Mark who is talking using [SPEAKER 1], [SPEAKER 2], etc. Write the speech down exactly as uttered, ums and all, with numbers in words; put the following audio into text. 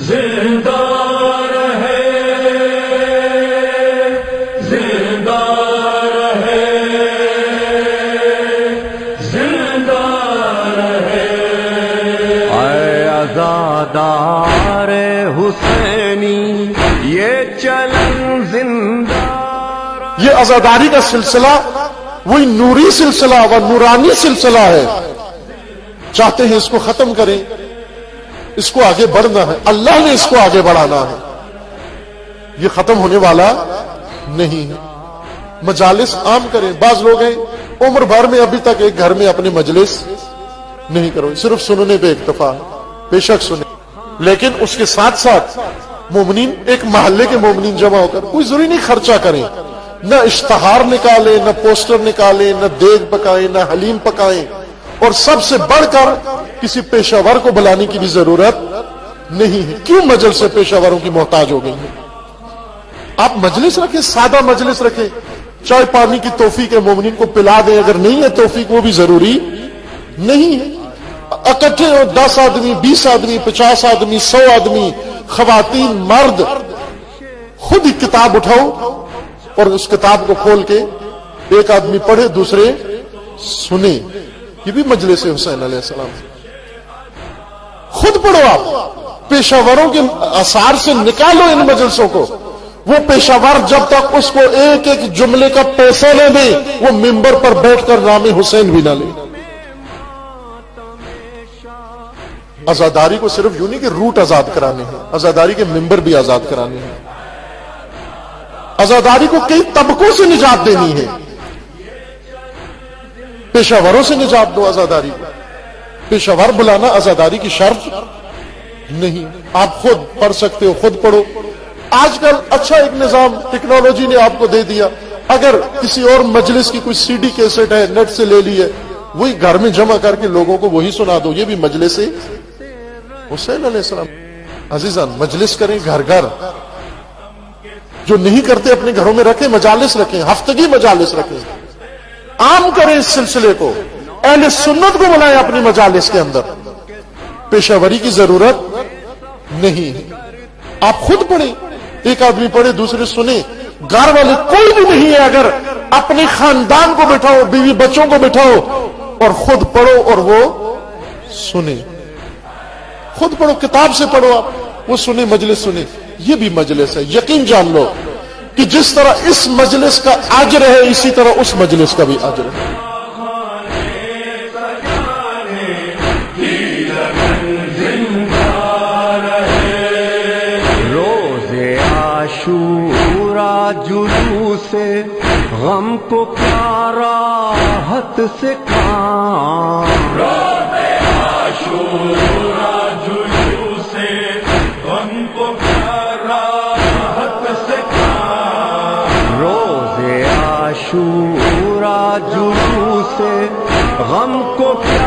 [SPEAKER 1] زندہ رہے زندہ رہے زندہ رہے
[SPEAKER 2] اے عزادار حسینی یہ چلن زندہ رہے.
[SPEAKER 3] یہ عزاداری کا سلسلہ وہی نوری سلسلہ و نورانی سلسلہ ہے. چاہتے ہیں اس کو ختم کریں، اس کو آگے بڑھنا ہے، اللہ نے اس کو آگے بڑھانا ہے. یہ ختم ہونے والا نہیں ہے. مجالس عام کریں. بعض لوگ ہیں عمر بھر میں ابھی تک ایک گھر میں اپنے مجلس نہیں کرو، صرف سننے پہ اکتفا ہے. بے شک سنیں، لیکن اس کے ساتھ ساتھ مومنین ایک محلے کے مومنین جمع ہو کر کوئی ضروری نہیں خرچہ کریں، نہ اشتہار نکالیں، نہ پوسٹر نکالیں، نہ دیگ پکائیں، نہ حلیم پکائیں، اور سب سے بڑھ کر کسی پیشہ ور کو بلانے کی بھی ضرورت نہیں ہے. کیوں مجلس سے پیشہ وروں کی محتاج ہو گئی ہیں؟ آپ مجلس رکھیں، سادہ مجلس رکھیں، چائے پانی کی توفیق ہے مومنین کو پلا دیں. اگر نہیں ہے توفیق وہ بھی ضروری نہیں ہے. اکٹھے ہو دس آدمی، بیس آدمی، پچاس آدمی، سو آدمی، خواتین، مرد، خود ہی کتاب اٹھاؤ اور اس کتاب کو کھول کے ایک آدمی پڑھے، دوسرے سنے. یہ بھی مجلس حسین علیہ السلام. خود پڑھو. آپ پیشہ وروں کے آثار سے نکالو ان مجلسوں کو. وہ پیشہ ور جب تک اس کو ایک ایک جملے کا پیسہ نہ دے وہ ممبر پر بیٹھ کر نام حسین بھی نہ لے. آزاداری کو صرف یوں نہیں کہ روٹ آزاد کرانے ہیں، آزاداری کے ممبر بھی آزاد کرانے ہیں. آزاداری کو کئی طبقوں سے نجات دینی ہے. پیشہ وروں سے نجات دو آزاداری کو. پیشہ ور بلانا آزاداری کی شرط نہیں. آپ خود پڑھ سکتے ہو، خود پڑھو. آج کل اچھا ایک نظام ٹیکنالوجی نے آپ کو دے دیا. اگر کسی اور مجلس کی کوئی سی ڈی کیسٹ ہے نیٹ سے لے لی ہے، وہی گھر میں جمع کر کے لوگوں کو وہی سنا دو. یہ بھی مجلس حسین علیہ السلام. عزیزان مجلس کریں گھر گھر. جو نہیں کرتے اپنے گھروں میں رکھیں، مجالس رکھیں، ہفتگی مجالس رکھیں. عام کریں اس سلسلے کو. اہل سنت کو بلائیں اپنی مجالس کے اندر. پیشہ وری کی ضرورت نہیں ہے. آپ خود پڑھیں، ایک آدمی پڑھے، دوسرے سنیں. گھر والے کوئی بھی نہیں ہے، اگر اپنے خاندان کو بٹھاؤ، بیوی بچوں کو بٹھاؤ اور خود پڑھو اور وہ سنیں. خود پڑھو، کتاب سے پڑھو، آپ وہ سنیں، مجلس سنیں. یہ بھی مجلس ہے. یقین جان لو کہ جس طرح اس مجلس کا اجر ہے اسی طرح اس مجلس کا بھی اجر ہے.
[SPEAKER 2] روزے عاشورا جلوس سے غم کو کیا راحت سے کام.
[SPEAKER 1] روزے عاشورا جلوس سے غم کو کیا راحت سے کام.
[SPEAKER 2] روزے عاشورا جلوس سے غم کو کیا